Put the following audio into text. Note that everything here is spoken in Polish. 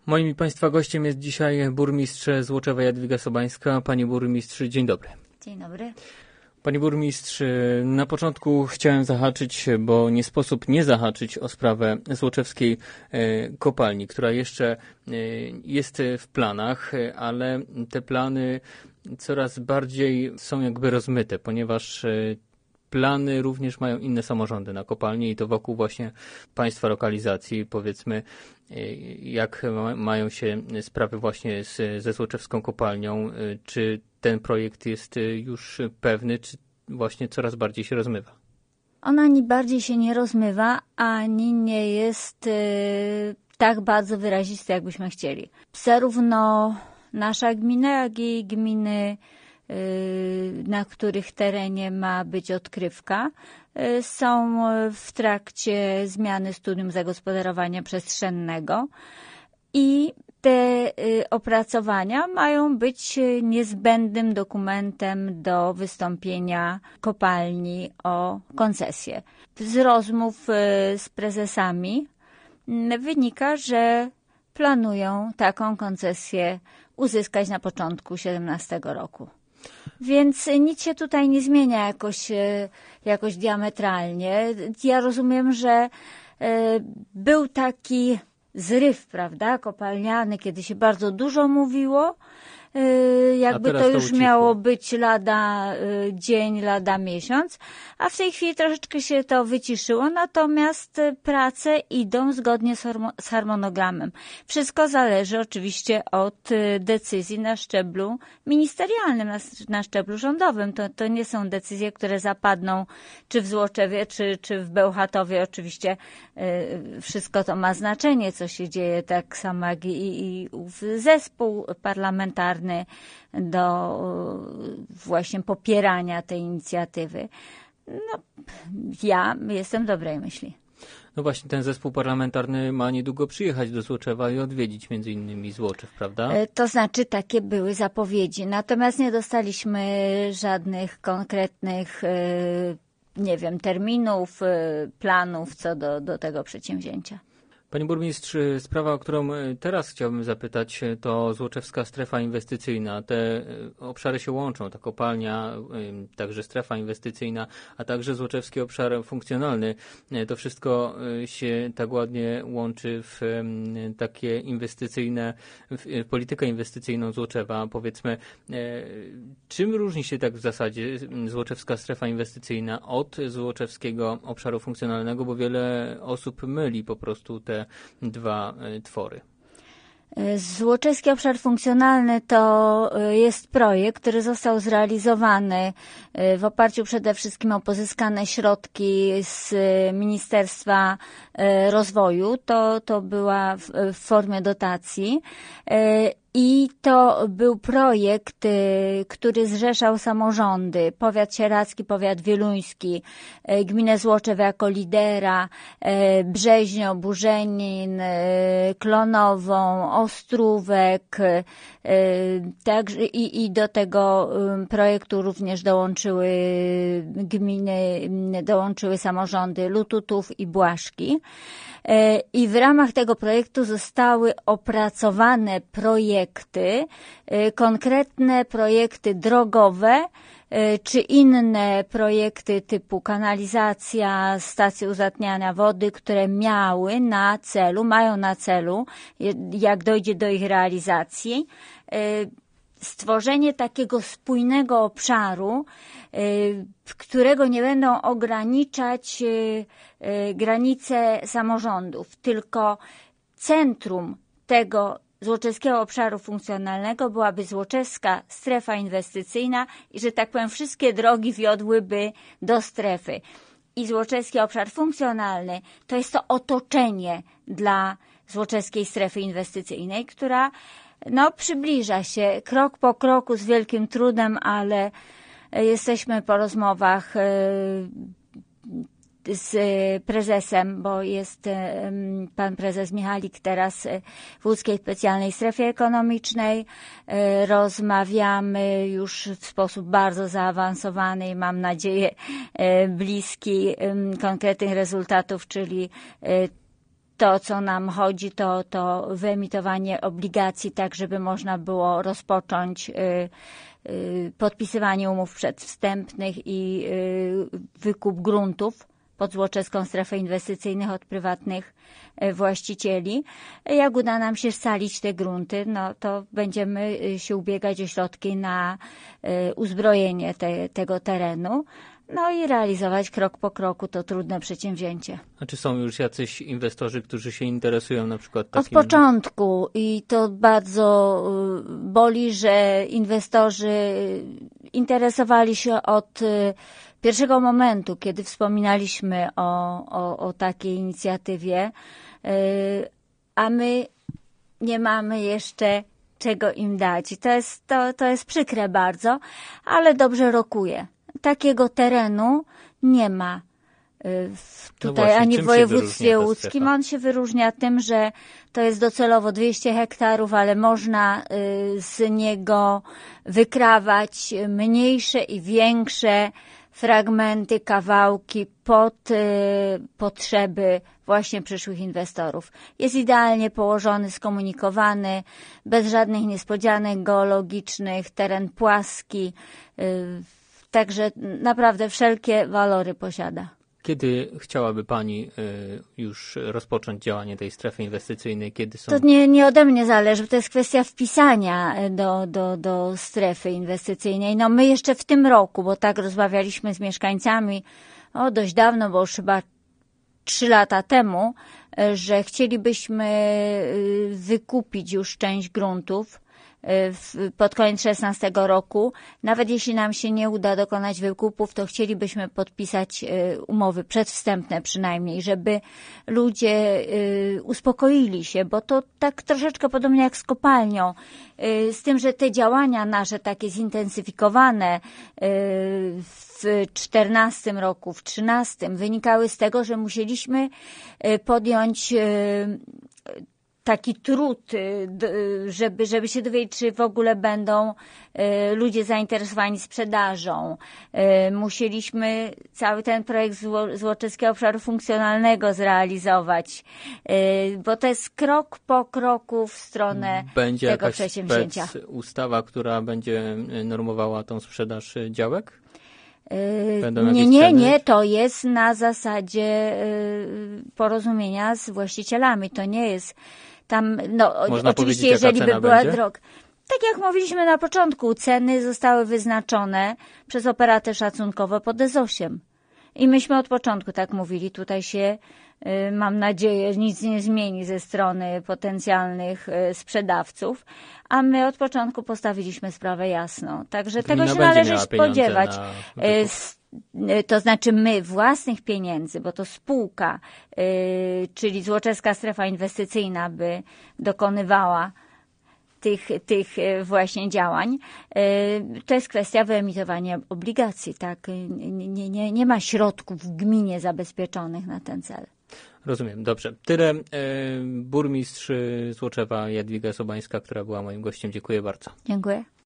Moim i Państwa gościem jest dzisiaj burmistrz Złoczewa Jadwiga Sobańska. Pani burmistrz, dzień dobry. Dzień dobry. Pani burmistrz, na początku chciałem zahaczyć, bo nie sposób nie zahaczyć o sprawę złoczewskiej kopalni, która jeszcze jest w planach, ale te plany coraz bardziej są jakby rozmyte, ponieważ plany również mają inne samorządy na kopalni i to wokół właśnie państwa lokalizacji, powiedzmy, jak mają się sprawy właśnie ze złoczewską kopalnią, czy ten projekt jest już pewny, czy właśnie coraz bardziej się rozmywa? On ani bardziej się nie rozmywa, ani nie jest tak bardzo wyrazisty, jakbyśmy chcieli. Zarówno nasza gmina, jak i gminy, na których terenie ma być odkrywka, są w trakcie zmiany studium zagospodarowania przestrzennego i te opracowania mają być niezbędnym dokumentem do wystąpienia kopalni o koncesję. Z rozmów z prezesami wynika, że planują taką koncesję uzyskać na początku 2017 roku. Więc nic się tutaj nie zmienia jakoś diametralnie. Ja rozumiem, że był taki zryw, prawda, kopalniany, kiedy się bardzo dużo mówiło, jakby to już miało być lada dzień, lada miesiąc, a w tej chwili troszeczkę się to wyciszyło, natomiast prace idą zgodnie z harmonogramem. Wszystko zależy oczywiście od decyzji na szczeblu ministerialnym, na szczeblu rządowym. To nie są decyzje, które zapadną czy w Złoczewie, czy w Bełchatowie. Oczywiście wszystko to ma znaczenie, co się dzieje, tak samo jak i zespół parlamentarny do właśnie popierania tej inicjatywy. No, ja jestem dobrej myśli. No właśnie, ten zespół parlamentarny ma niedługo przyjechać do Złoczewa i odwiedzić między innymi Złoczew, prawda? To znaczy takie były zapowiedzi, natomiast nie dostaliśmy żadnych konkretnych, nie wiem, terminów, planów co do tego przedsięwzięcia. Panie burmistrz, sprawa, o którą teraz chciałbym zapytać, to złoczewska strefa inwestycyjna. Te obszary się łączą, ta kopalnia, także strefa inwestycyjna, a także złoczewski obszar funkcjonalny. To wszystko się tak ładnie łączy w takie inwestycyjne, w politykę inwestycyjną Złoczewa. Powiedzmy, czym różni się tak w zasadzie złoczewska strefa inwestycyjna od złoczewskiego obszaru funkcjonalnego, bo wiele osób myli po prostu te dwa twory. Złoczewski obszar funkcjonalny to jest projekt, który został zrealizowany w oparciu przede wszystkim o pozyskane środki z Ministerstwa Rozwoju. To była w formie dotacji. I to był projekt, który zrzeszał samorządy, powiat sieradzki, powiat wieluński, gminę Złoczew jako lidera, Brzeźno, Burzenin, Klonową, Ostrówek, także i do tego projektu również dołączyły gminy, dołączyły samorządy Lututów i Błaszki. I w ramach tego projektu zostały opracowane projekty, konkretne projekty drogowe, czy inne projekty typu kanalizacja, stacje uzatniania wody, które mają na celu, jak dojdzie do ich realizacji, stworzenie takiego spójnego obszaru, którego nie będą ograniczać granice samorządów, tylko centrum tego złoczewskiego obszaru funkcjonalnego byłaby złoczewska strefa inwestycyjna i, że tak powiem, wszystkie drogi wiodłyby do strefy. I złoczewski obszar funkcjonalny to jest to otoczenie dla złoczewskiej strefy inwestycyjnej, która przybliża się krok po kroku z wielkim trudem, ale jesteśmy po rozmowach z prezesem, bo jest pan prezes Michalik teraz w Łódzkiej Specjalnej Strefie Ekonomicznej. Rozmawiamy już w sposób bardzo zaawansowany i mam nadzieję bliski konkretnych rezultatów, czyli To, co nam chodzi, to wyemitowanie obligacji, tak żeby można było rozpocząć podpisywanie umów przedwstępnych i wykup gruntów pod Złoczeską Strefę Inwestycyjnych od prywatnych właścicieli. Jak uda nam się scalić te grunty, no to będziemy się ubiegać o środki na uzbrojenie tego terenu. No i realizować krok po kroku to trudne przedsięwzięcie. A czy są już jacyś inwestorzy, którzy się interesują na przykład takim... Od początku i to bardzo boli, że inwestorzy interesowali się od pierwszego momentu, kiedy wspominaliśmy o takiej inicjatywie, a my nie mamy jeszcze czego im dać. I to jest przykre bardzo, ale dobrze rokuje. Takiego terenu nie ma tutaj właśnie, ani w województwie łódzkim. On się wyróżnia tym, że to jest docelowo 200 hektarów, ale można z niego wykrawać mniejsze i większe fragmenty, kawałki pod potrzeby właśnie przyszłych inwestorów. Jest idealnie położony, skomunikowany, bez żadnych niespodzianek geologicznych, teren płaski, także naprawdę wszelkie walory posiada. Kiedy chciałaby Pani już rozpocząć działanie tej strefy inwestycyjnej? Kiedy są... To nie ode mnie zależy, to jest kwestia wpisania do strefy inwestycyjnej. No my jeszcze w tym roku, bo tak rozmawialiśmy z mieszkańcami dość dawno, bo już chyba 3 lata temu, że chcielibyśmy wykupić już część gruntów pod koniec 2016 roku. Nawet jeśli nam się nie uda dokonać wykupów, to chcielibyśmy podpisać umowy przedwstępne przynajmniej, żeby ludzie uspokoili się, bo to tak troszeczkę podobnie jak z kopalnią. Z tym, że te działania nasze takie zintensyfikowane w 2014 roku, w 2013 wynikały z tego, że musieliśmy podjąć taki trud, żeby się dowiedzieć, czy w ogóle będą ludzie zainteresowani sprzedażą. Musieliśmy cały ten projekt Złoczeskiego Obszaru Funkcjonalnego zrealizować, bo to jest krok po kroku w stronę tego przedsięwzięcia. Będzie jakaś ustawa, która będzie normowała tą sprzedaż działek? Nie, to jest na zasadzie porozumienia z właścicielami. To nie jest tam, można oczywiście jeżeli by była będzie? droga. Tak jak mówiliśmy na początku, ceny zostały wyznaczone przez operatę szacunkową pod S8. I myśmy od początku tak mówili, tutaj się, mam nadzieję, nic nie zmieni ze strony potencjalnych sprzedawców, a my od początku postawiliśmy sprawę jasno. Także tego się należy spodziewać. To znaczy my własnych pieniędzy, bo to spółka, czyli Złoczeska Strefa Inwestycyjna by dokonywała tych właśnie działań. To jest kwestia wyemitowania obligacji, tak? Nie ma środków w gminie zabezpieczonych na ten cel. Rozumiem, dobrze. Tyle burmistrz Złoczewa Jadwiga Sobańska, która była moim gościem. Dziękuję bardzo. Dziękuję.